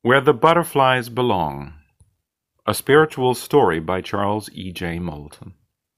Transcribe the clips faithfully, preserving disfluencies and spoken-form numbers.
Where the Butterflies Belong, a spiritual story by Charles E J Moulton.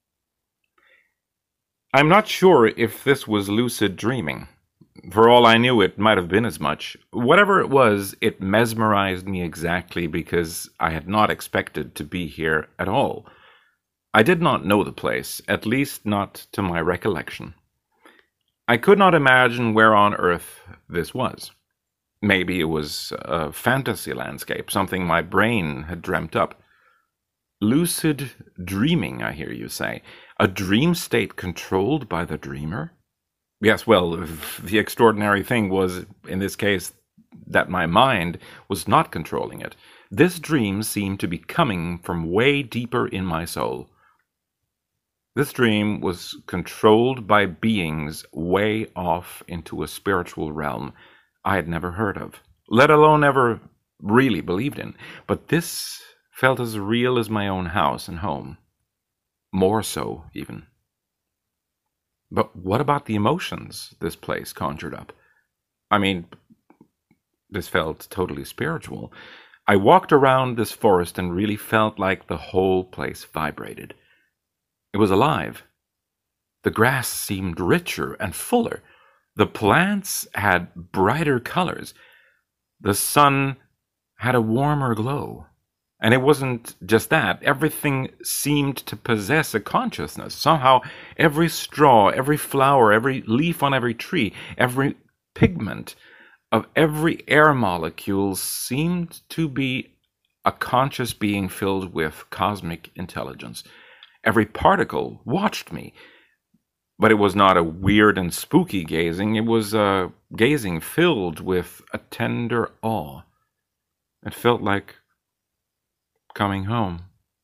I'm not sure if this was lucid dreaming. For all I knew, it might have been as much. Whatever it was, it mesmerized me exactly because I had not expected to be here at all. I did not know the place, at least not to my recollection. I could not imagine where on earth this was. Maybe it was a fantasy landscape, something my brain had dreamt up. Lucid dreaming, I hear you say. A dream state controlled by the dreamer? Yes, well, the extraordinary thing was, in this case, that my mind was not controlling it. This dream seemed to be coming from way deeper in my soul. This dream was controlled by beings way off into a spiritual realm I had never heard of, let alone ever really believed in. But this felt as real as my own house and home. More so, even. But what about the emotions this place conjured up? I mean, this felt totally spiritual. I walked around this forest and really felt like the whole place vibrated. It was alive. The grass seemed richer and fuller. The plants had brighter colors. The sun had a warmer glow. And it wasn't just that. Everything seemed to possess a consciousness. Somehow, every straw, every flower, every leaf on every tree, every pigment of every air molecule seemed to be a conscious being filled with cosmic intelligence. Every particle watched me. But it was not a weird and spooky gazing. It was a gazing filled with a tender awe. It felt like coming home.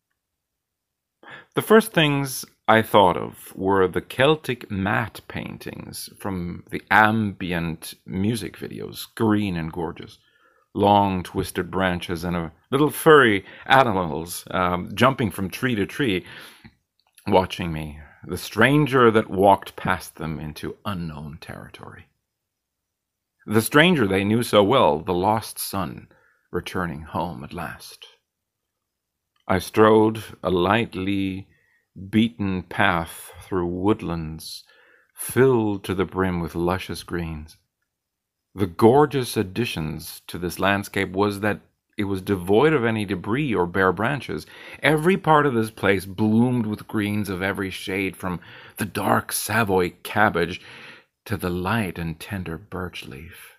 The first things I thought of were the Celtic matte paintings from the ambient music videos, green and gorgeous. Long twisted branches and a little furry animals um, jumping from tree to tree, watching me. The stranger that walked past them into unknown territory. The stranger they knew so well, the lost son, returning home at last. I strode a lightly beaten path through woodlands filled to the brim with luscious greens. The gorgeous additions to this landscape was that it was devoid of any debris or bare branches. Every part of this place bloomed with greens of every shade, from the dark Savoy cabbage to the light and tender birch leaf.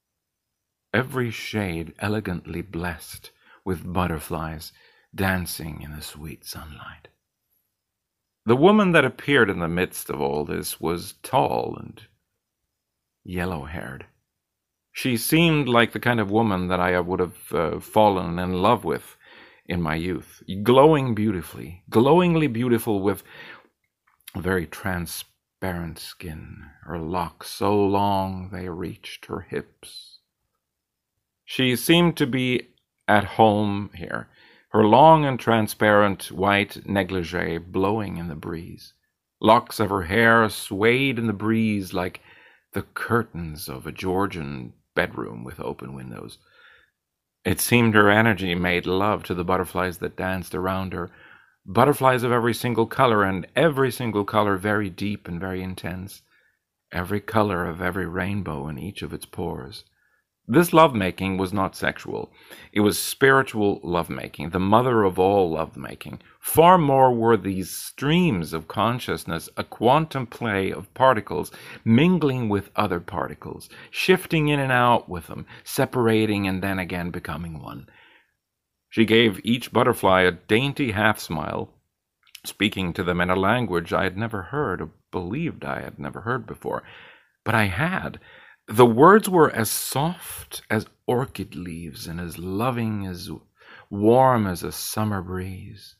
Every shade elegantly blessed with butterflies dancing in the sweet sunlight. The woman that appeared in the midst of all this was tall and yellow-haired. She seemed like the kind of woman that I would have uh, fallen in love with in my youth, glowing beautifully, glowingly beautiful, with a very transparent skin, her locks so long they reached her hips. She seemed to be at home here, her long and transparent white negligee blowing in the breeze. Locks of her hair swayed in the breeze like the curtains of a Georgian bedroom with open windows. It seemed her energy made love to the butterflies that danced around her, butterflies of every single color, and every single color very deep and very intense, every color of every rainbow in each of its pores. This lovemaking was not sexual. It was spiritual lovemaking, the mother of all lovemaking. Far more were these streams of consciousness a quantum play of particles mingling with other particles, shifting in and out with them, separating and then again becoming one. She gave each butterfly a dainty half-smile, speaking to them in a language I had never heard or believed I had never heard before. But I had. The words were as soft as orchid leaves and as loving, as warm as a summer breeze.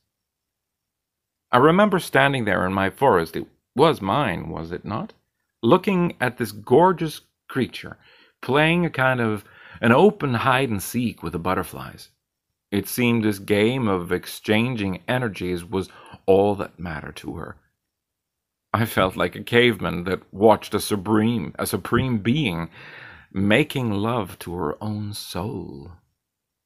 I remember standing there in my forest, it was mine, was it not? Looking at this gorgeous creature, playing a kind of an open hide-and-seek with the butterflies. It seemed this game of exchanging energies was all that mattered to her. I felt like a caveman that watched a supreme, a supreme being making love to her own soul.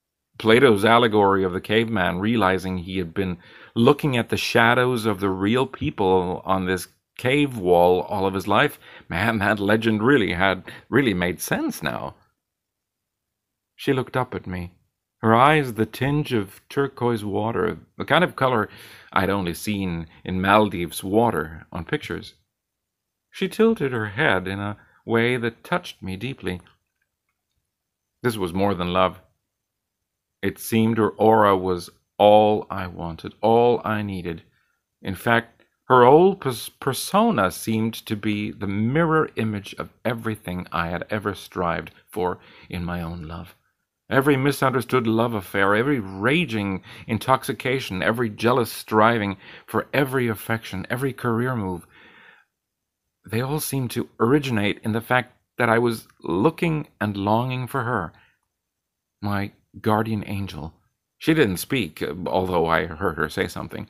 Plato's allegory of the caveman realizing he had been looking at the shadows of the real people on this cave wall all of his life. Man, that legend really had really made sense now. She looked up at me, her eyes the tinge of turquoise water, the kind of color I'd only seen in Maldives water on pictures. She tilted her head in a way that touched me deeply. This was more than love. It seemed her aura was all I wanted, all I needed. In fact, her whole persona seemed to be the mirror image of everything I had ever strived for in my own love. Every misunderstood love affair, every raging intoxication, every jealous striving for every affection, every career move, they all seemed to originate in the fact that I was looking and longing for her, my guardian angel. She didn't speak, although I heard her say something.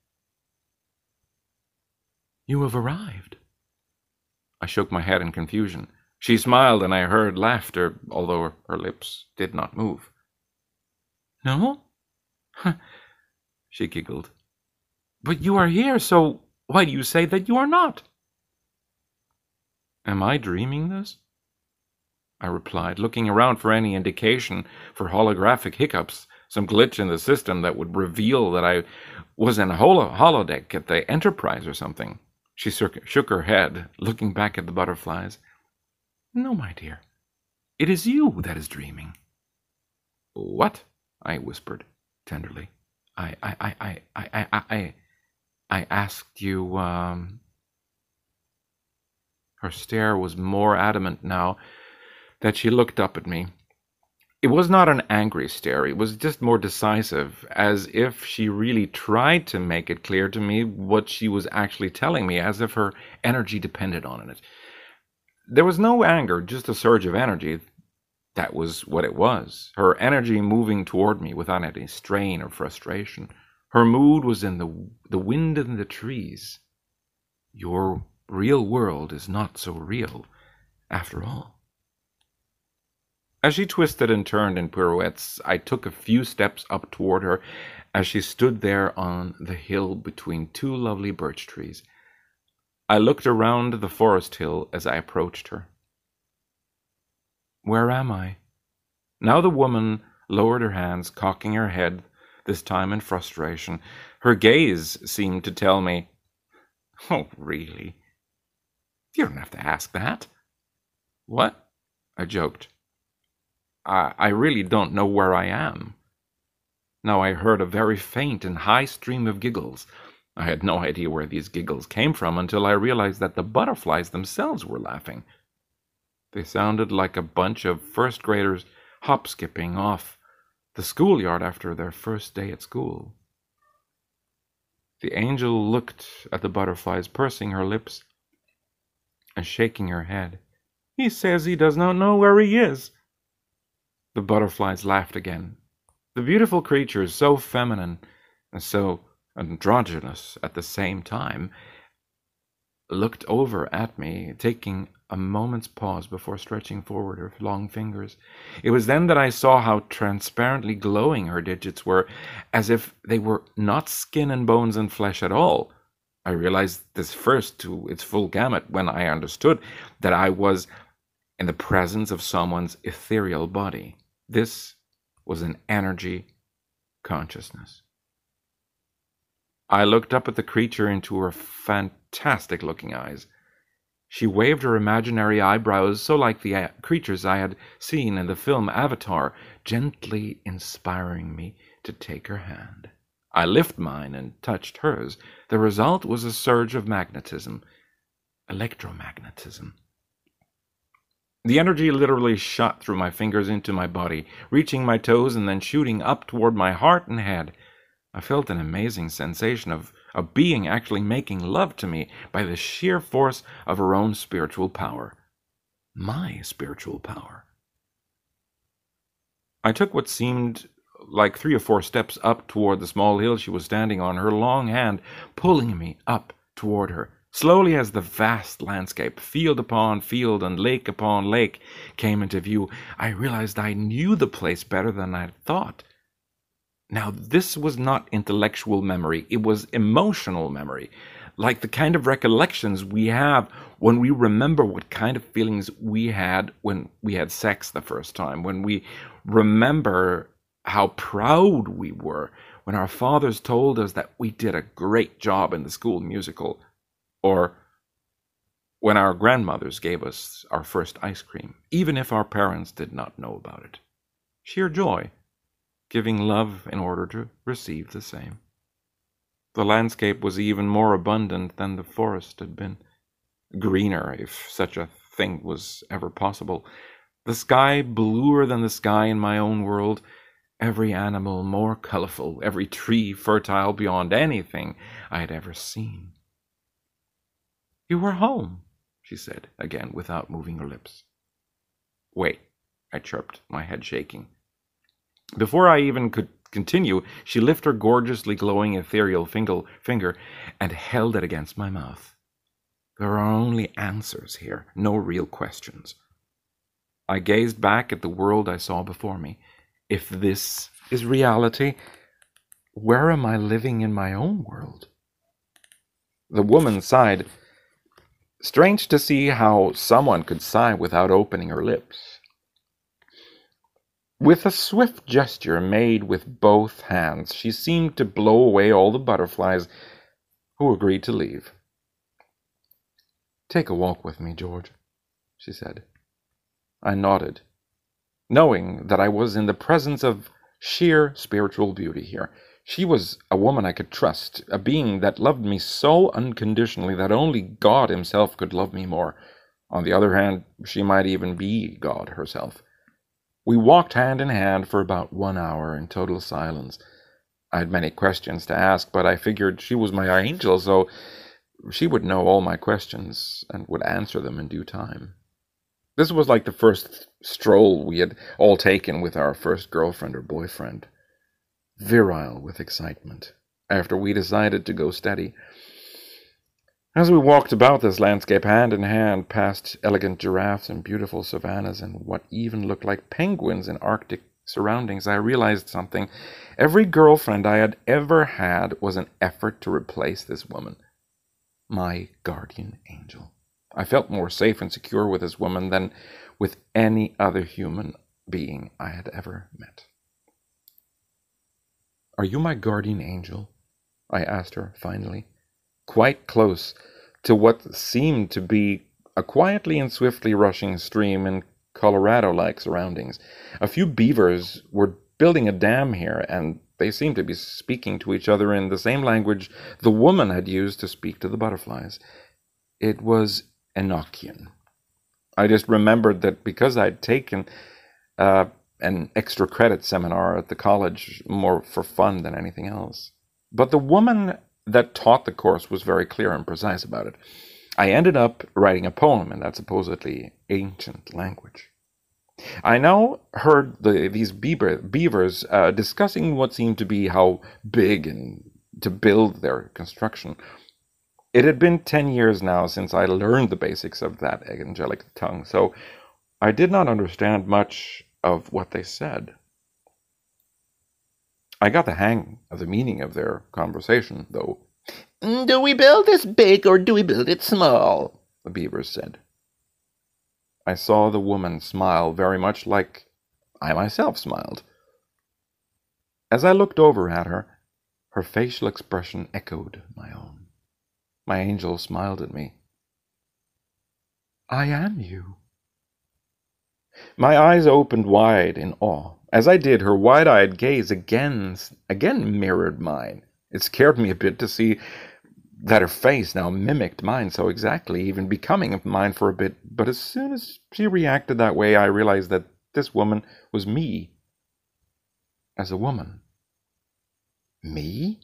"You have arrived." I shook my head in confusion. She smiled, and I heard laughter, although her lips did not move. "No?" She giggled. "But you are here, so why do you say that you are not?" "Am I dreaming this?" I replied, looking around for any indication for holographic hiccups, some glitch in the system that would reveal that I was in a holo- holodeck at the Enterprise or something. She shook her head, looking back at the butterflies. "No, my dear. It is you that is dreaming." "What?" I whispered tenderly. I, I, I, I, I, I, I, I asked you, um... Her stare was more adamant now that she looked up at me. It was not an angry stare, it was just more decisive, as if she really tried to make it clear to me what she was actually telling me, as if her energy depended on it. There was no anger, just a surge of energy. That was what it was. Her energy moving toward me without any strain or frustration. Her mood was in the, the wind in the trees. Your real world is not so real, after all. As she twisted and turned in pirouettes, I took a few steps up toward her as she stood there on the hill between two lovely birch trees. I looked around the forest hill as I approached her. "Where am I?" Now the woman lowered her hands, cocking her head, this time in frustration. Her gaze seemed to tell me, "Oh, really? You don't have to ask that." "What?" I joked. I, I really don't know where I am." Now I heard a very faint and high stream of giggles. I had no idea where these giggles came from until I realized that the butterflies themselves were laughing. They sounded like a bunch of first graders hop-skipping off the schoolyard after their first day at school. The angel looked at the butterflies, pursing her lips and shaking her head. "He says he does not know where he is." The butterflies laughed again. The beautiful creatures, so feminine and so androgynous at the same time, looked over at me, taking a moment's pause before stretching forward her long fingers. It was then that I saw how transparently glowing her digits were, as if they were not skin and bones and flesh at all. I realized this first to its full gamut when I understood that I was in the presence of someone's ethereal body. This was an energy consciousness. I looked up at the creature into her fantastic-looking eyes. She waved her imaginary eyebrows so like the creatures I had seen in the film Avatar, gently inspiring me to take her hand. I lifted mine and touched hers. The result was a surge of magnetism, electromagnetism. The energy literally shot through my fingers into my body, reaching my toes and then shooting up toward my heart and head. I felt an amazing sensation of a being actually making love to me by the sheer force of her own spiritual power. My spiritual power. I took what seemed like three or four steps up toward the small hill she was standing on, her long hand pulling me up toward her. Slowly, as the vast landscape, field upon field and lake upon lake, came into view, I realized I knew the place better than I had thought. Now, this was not intellectual memory, it was emotional memory, like the kind of recollections we have when we remember what kind of feelings we had when we had sex the first time, when we remember how proud we were when our fathers told us that we did a great job in the school musical, or when our grandmothers gave us our first ice cream, even if our parents did not know about it. Sheer joy, giving love in order to receive the same. The landscape was even more abundant than the forest had been, greener, if such a thing was ever possible, the sky bluer than the sky in my own world, every animal more colorful, every tree fertile beyond anything I had ever seen. "You were home," she said, again, without moving her lips. "Wait," I chirped, my head shaking. Before I even could continue, she lifted her gorgeously glowing ethereal finger and held it against my mouth. There are only answers here, no real questions. I gazed back at the world I saw before me. If this is reality, where am I living in my own world? The woman sighed. Strange to see how someone could sigh without opening her lips. With a swift gesture made with both hands, she seemed to blow away all the butterflies, who agreed to leave. "Take a walk with me, George," she said. I nodded, knowing that I was in the presence of sheer spiritual beauty here. She was a woman I could trust, a being that loved me so unconditionally that only God himself could love me more. On the other hand, she might even be God herself. We walked hand in hand for about one hour in total silence. I had many questions to ask, but I figured she was my angel, so she would know all my questions and would answer them in due time. This was like the first stroll we had all taken with our first girlfriend or boyfriend. Virile with excitement, after we decided to go steady. As we walked about this landscape hand in hand, past elegant giraffes and beautiful savannas and what even looked like penguins in Arctic surroundings, I realized something. Every girlfriend I had ever had was an effort to replace this woman. My guardian angel. I felt more safe and secure with this woman than with any other human being I had ever met. "Are you my guardian angel?" I asked her finally, quite close to what seemed to be a quietly and swiftly rushing stream in Colorado-like surroundings. A few beavers were building a dam here, and they seemed to be speaking to each other in the same language the woman had used to speak to the butterflies. It was Enochian. I just remembered that because I'd taken uh, an extra credit seminar at the college more for fun than anything else. But the woman that taught the course was very clear and precise about it. I ended up writing a poem in that supposedly ancient language. I now heard the, these beaver, beavers uh, discussing what seemed to be how big and to build their construction. It had been ten years now since I learned the basics of that angelic tongue, so I did not understand much of what they said. I got the hang of the meaning of their conversation, though. "Do we build this big or do we build it small?" the beavers said. I saw the woman smile very much like I myself smiled. As I looked over at her, her facial expression echoed my own. My angel smiled at me. "I am you." My eyes opened wide in awe. As I did, her wide-eyed gaze again, again mirrored mine. It scared me a bit to see that her face now mimicked mine so exactly, even becoming mine for a bit. But as soon as she reacted that way, I realized that this woman was me. As a woman. Me?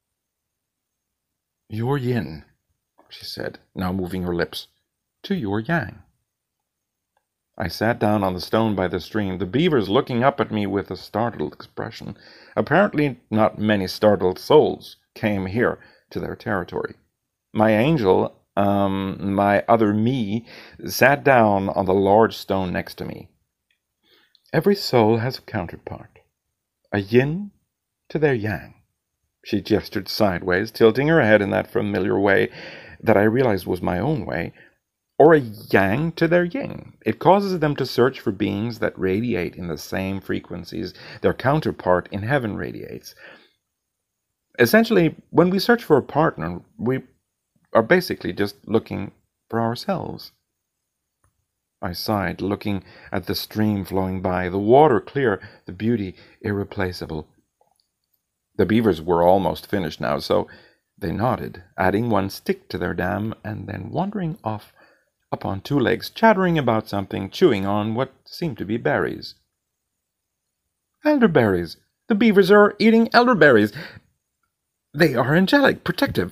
"Your yin," she said, now moving her lips, "to your yang." I sat down on the stone by the stream, the beavers looking up at me with a startled expression. Apparently not many startled souls came here to their territory. My angel, um, my other me, sat down on the large stone next to me. Every soul has a counterpart, a yin to their yang. She gestured sideways, tilting her head in that familiar way that I realized was my own way. Or a yang to their yin. It causes them to search for beings that radiate in the same frequencies their counterpart in heaven radiates. Essentially, when we search for a partner, we are basically just looking for ourselves. I sighed, looking at the stream flowing by, the water clear, the beauty irreplaceable. The beavers were almost finished now, so they nodded, adding one stick to their dam, and then wandering off upon two legs, chattering about something, chewing on what seemed to be berries. Elderberries! The beavers are eating elderberries! They are angelic, protective.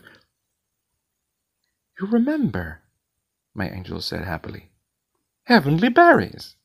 You remember, my angel said happily. Heavenly berries!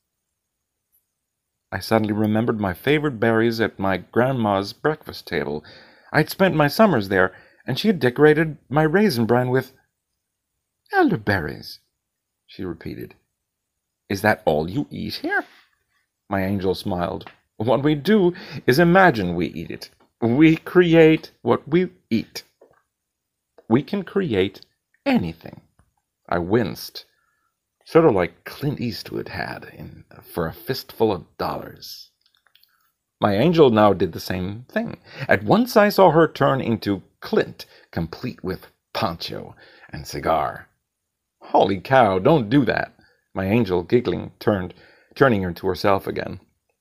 I suddenly remembered my favorite berries at my grandma's breakfast table. I'd spent my summers there, and she had decorated my raisin bran with elderberries, she repeated. Is that all you eat here? My angel smiled. What we do is imagine we eat it. We create what we eat. We can create anything. I winced, sort of like Clint Eastwood had in For a Fistful of Dollars. My angel now did the same thing. At once I saw her turn into Clint, complete with poncho and cigar. Holy cow, don't do that. My angel, giggling, turned, turning her to herself again.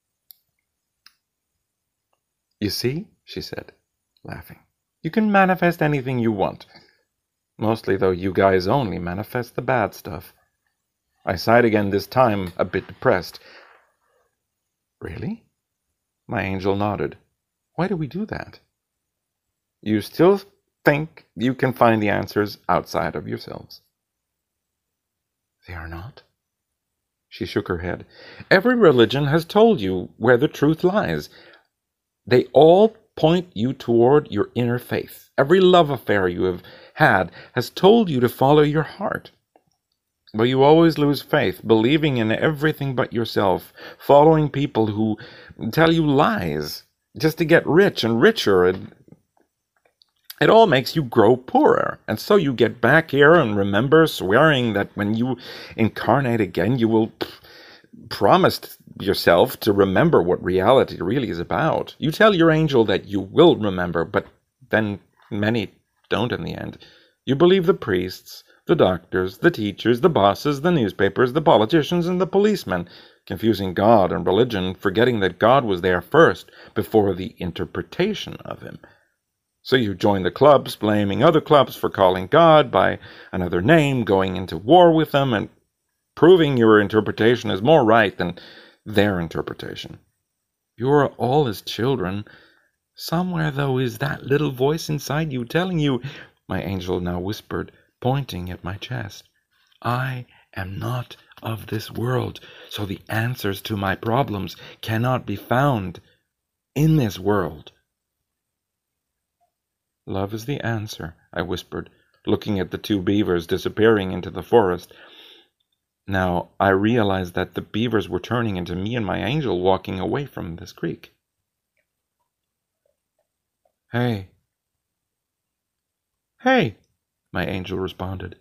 You see, she said, laughing, you can manifest anything you want. Mostly, though, you guys only manifest the bad stuff. I sighed again, this time a bit depressed. Really? My angel nodded. Why do we do that? You still think you can find the answers outside of yourselves. They are not? She shook her head. Every religion has told you where the truth lies. They all point you toward your inner faith. Every love affair you have had has told you to follow your heart. But you always lose faith, believing in everything but yourself, following people who tell you lies, just to get rich and richer. And it all makes you grow poorer. And so you get back here and remember swearing that when you incarnate again, you will pff, promise yourself to remember what reality really is about. You tell your angel that you will remember, but then many don't in the end. You believe the priests, the doctors, the teachers, the bosses, the newspapers, the politicians, and the policemen, confusing God and religion, forgetting that God was there first before the interpretation of him. So you join the clubs, blaming other clubs for calling God by another name, going into war with them, and proving your interpretation is more right than their interpretation. You are all his children. Somewhere, though, is that little voice inside you telling you, my angel now whispered, pointing at my chest, I am not of this world, so the answers to my problems cannot be found in this world. Love is the answer, I whispered, looking at the two beavers disappearing into the forest. Now I realized that the beavers were turning into me and my angel walking away from this creek. Hey. Hey, my angel responded.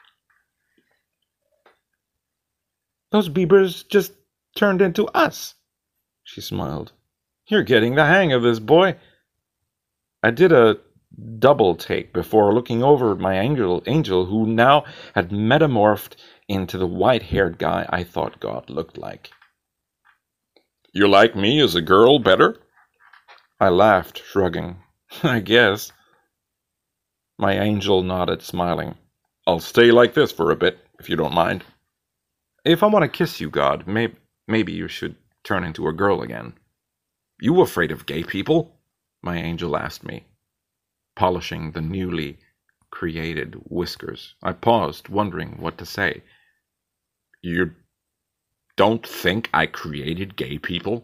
Those beavers just turned into us. She smiled. You're getting the hang of this, boy. I did a double take before looking over at my angel, angel who now had metamorphed into the white-haired guy I thought God looked like. You like me as a girl better? I laughed, shrugging. I guess. My angel nodded, smiling. I'll stay like this for a bit, if you don't mind. If I want to kiss you, God, may- maybe you should turn into a girl again. You afraid of gay people? My angel asked me, polishing the newly created whiskers. I paused, wondering what to say. You don't think I created gay people?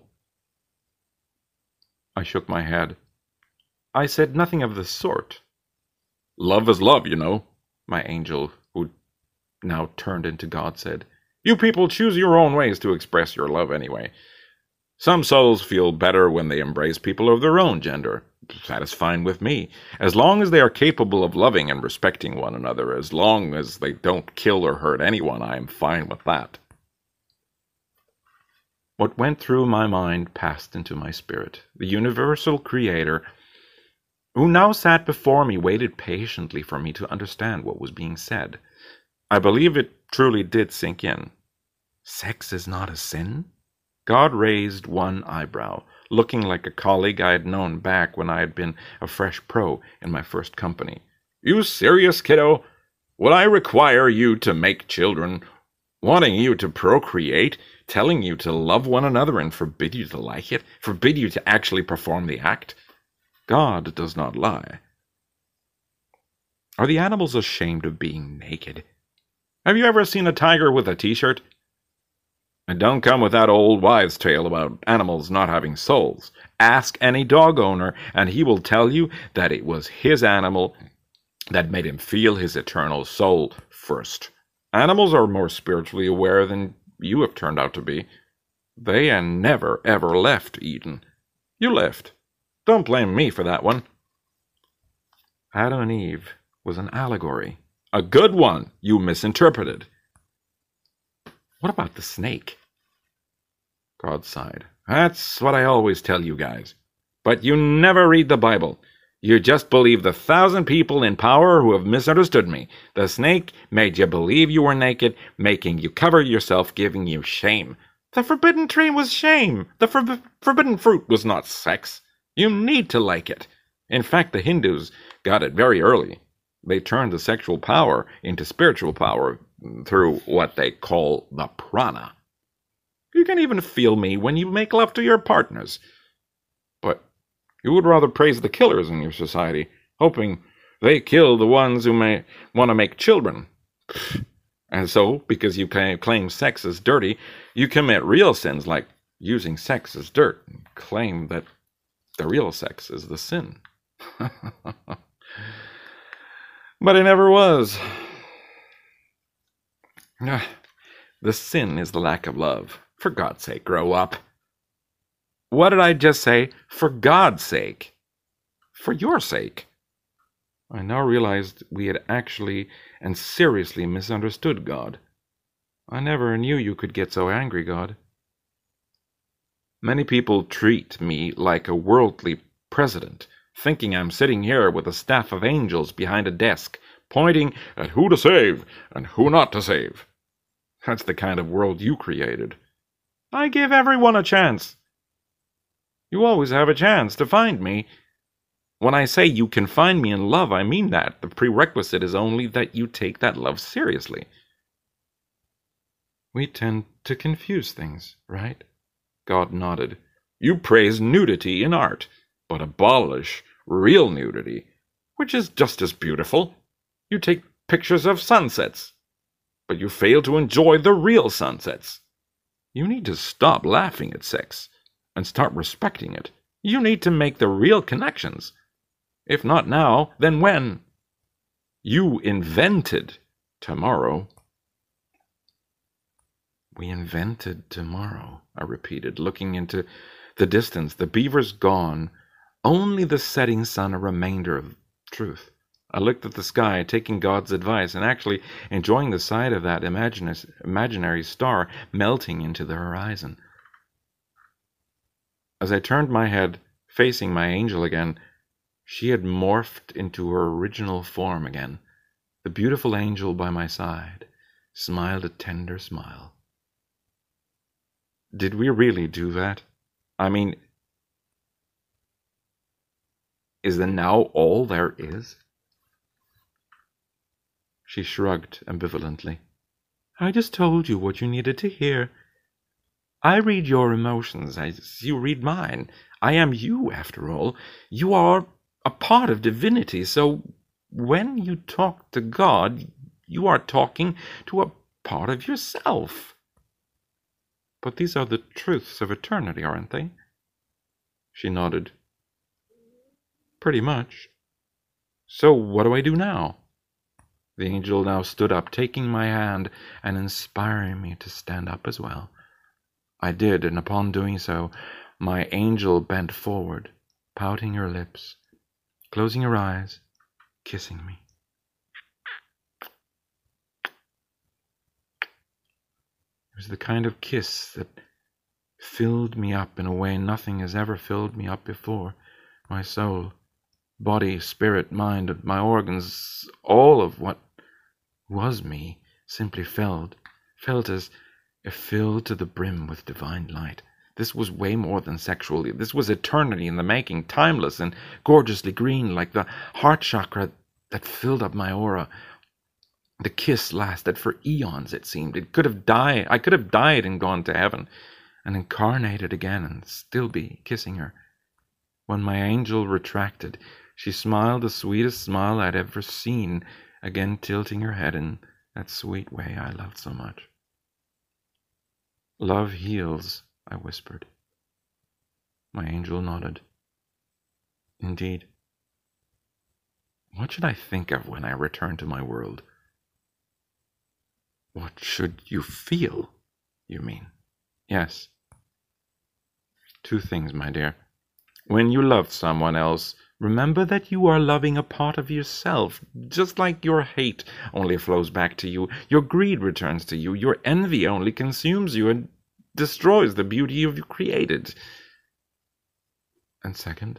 I shook my head. I said nothing of the sort. Love is love, you know, my angel, who now turned into God, said. You people choose your own ways to express your love anyway. Some souls feel better when they embrace people of their own gender. that is fine with me. As long as they are capable of loving and respecting one another, as long as they don't kill or hurt anyone, I am fine with that. What went through my mind passed into my spirit. The universal creator, who now sat before me, waited patiently for me to understand what was being said. I believe it truly did sink in. Sex is not a sin? God raised one eyebrow, looking like a colleague I had known back when I had been a fresh pro in my first company. You serious, kiddo? Would I require you to make children, wanting you to procreate, telling you to love one another and forbid you to like it, forbid you to actually perform the act? God does not lie. Are the animals ashamed of being naked? Have you ever seen a tiger with a t-shirt? And don't come with that old wives' tale about animals not having souls. Ask any dog owner, and he will tell you that it was his animal that made him feel his eternal soul first. Animals are more spiritually aware than you have turned out to be. They and never, ever left Eden. You left. Don't blame me for that one. Adam and Eve was an allegory. A good one you misinterpreted. What about the snake? God sighed. That's what I always tell you guys. But you never read the Bible. You just believe the thousand people in power who have misunderstood me. The snake made you believe you were naked, making you cover yourself, giving you shame. The forbidden tree was shame. The for- forbidden fruit was not sex. You need to like it. In fact, the Hindus got it very early. They turned the sexual power into spiritual power through what they call the prana. You can even feel me when you make love to your partners. But you would rather praise the killers in your society, hoping they kill the ones who may want to make children. And so, because you claim sex is dirty, you commit real sins like using sex as dirt and claim that the real sex is the sin. But it never was. The sin is the lack of love. For God's sake, grow up. What did I just say? For God's sake. For your sake. I now realized we had actually and seriously misunderstood God. I never knew you could get so angry, God. Many people treat me like a worldly president, thinking I'm sitting here with a staff of angels behind a desk, pointing at who to save and who not to save. That's the kind of world you created. I give everyone a chance. You always have a chance to find me. When I say you can find me in love, I mean that. The prerequisite is only that you take that love seriously. We tend to confuse things, right? God nodded. You praise nudity in art, but abolish real nudity, which is just as beautiful. You take pictures of sunsets, but you fail to enjoy the real sunsets. You need to stop laughing at sex and start respecting it. You need to make the real connections. If not now, then when? You invented tomorrow. We invented tomorrow, I repeated, looking into the distance. The beaver's gone. Only the setting sun a remainder of truth. I looked at the sky, taking God's advice, and actually enjoying the sight of that imagine- imaginary star melting into the horizon. As I turned my head, facing my angel again, she had morphed into her original form again. The beautiful angel by my side smiled a tender smile. Did we really do that? I mean, is that now all there is? She shrugged ambivalently. I just told you what you needed to hear. I read your emotions as you read mine. I am you, after all. You are a part of divinity, so when you talk to God, you are talking to a part of yourself. But these are the truths of eternity, aren't they? She nodded. Pretty much. So what do I do now? The angel now stood up, taking my hand and inspiring me to stand up as well. I did, and upon doing so, my angel bent forward, pouting her lips, closing her eyes, kissing me. It was the kind of kiss that filled me up in a way nothing has ever filled me up before. My soul, body, spirit, mind, my organs, all of what was me, simply felt, felt as if filled to the brim with divine light. This was way more than sexual. This was eternity in the making, timeless and gorgeously green, like the heart chakra that filled up my aura. The kiss lasted for eons, it seemed. It could have died. I could have died and gone to heaven, and incarnated again and still be kissing her. When my angel retracted, she smiled the sweetest smile I'd ever seen, again tilting her head in that sweet way I loved so much. "Love heals," I whispered. My angel nodded. "Indeed. What should I think of when I return to my world?" "What should you feel, you mean?" "Yes. Two things, my dear. When you love someone else, remember that you are loving a part of yourself, just like your hate only flows back to you, your greed returns to you, your envy only consumes you and destroys the beauty you've created. And second,"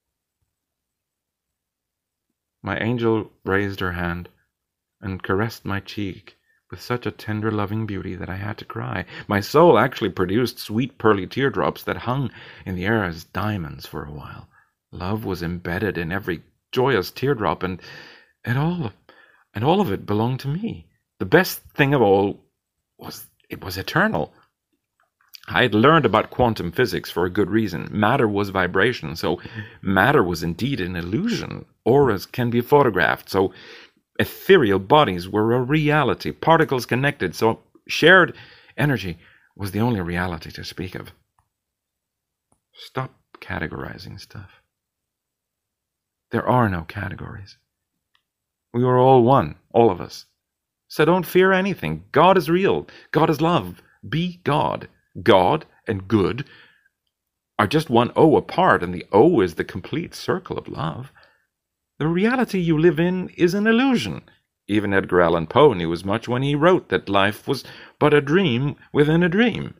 my angel raised her hand and caressed my cheek with such a tender, loving beauty that I had to cry. My soul actually produced sweet, pearly teardrops that hung in the air as diamonds for a while. Love was embedded in every joyous teardrop, and it all, and all of it belonged to me. The best thing of all was it was eternal. I had learned about quantum physics for a good reason. Matter was vibration, so matter was indeed an illusion. Auras can be photographed, so ethereal bodies were a reality, particles connected, so shared energy was the only reality to speak of. Stop categorizing stuff. There are no categories. We are all one, all of us. So don't fear anything. God is real. God is love. Be God. God and good are just one O apart, and the O is the complete circle of love. The reality you live in is an illusion. Even Edgar Allan Poe knew as much when he wrote that life was but a dream within a dream.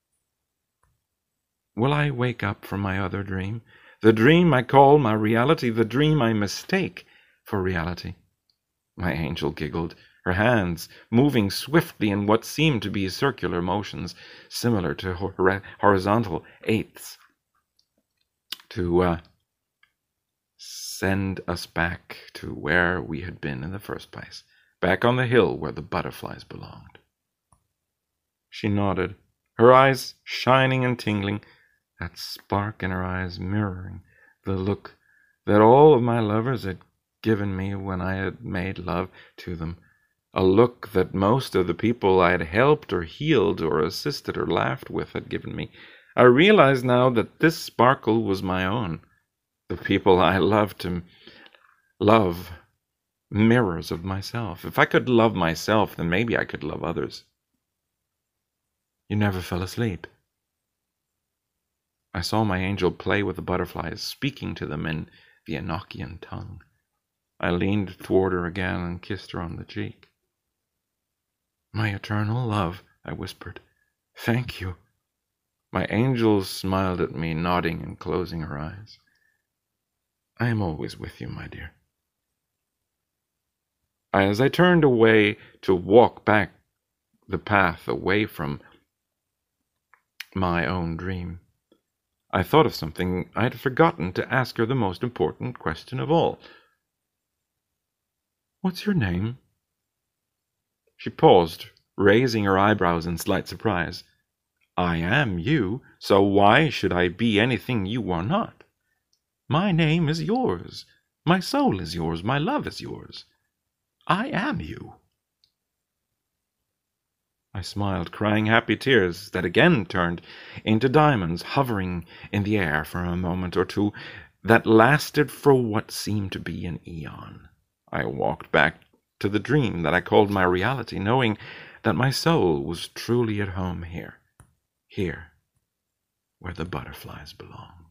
Will I wake up from my other dream? The dream I call my reality, the dream I mistake for reality? My angel giggled, her hands moving swiftly in what seemed to be circular motions, similar to hor- horizontal eighths, to uh, send us back to where we had been in the first place, back on the hill where the butterflies belonged. She nodded, her eyes shining and tingling, that spark in her eyes mirroring the look that all of my lovers had given me when I had made love to them, a look that most of the people I had helped or healed or assisted or laughed with had given me. I realized now that this sparkle was my own. The people I loved to love, mirrors of myself. If I could love myself, then maybe I could love others. You never fell asleep. I saw my angel play with the butterflies, speaking to them in the Enochian tongue. I leaned toward her again and kissed her on the cheek. "My eternal love," I whispered. "Thank you." My angel smiled at me, nodding and closing her eyes. "I am always with you, my dear." As I turned away to walk back the path away from my own dream, I thought of something I had forgotten to ask her the most important question of all. "What's your name?" She paused, raising her eyebrows in slight surprise. "I am you, so why should I be anything you are not? My name is yours. My soul is yours. My love is yours. I am you." I smiled, crying happy tears that again turned into diamonds, hovering in the air for a moment or two that lasted for what seemed to be an eon. I walked back to the dream that I called my reality, knowing that my soul was truly at home here, here where the butterflies belonged.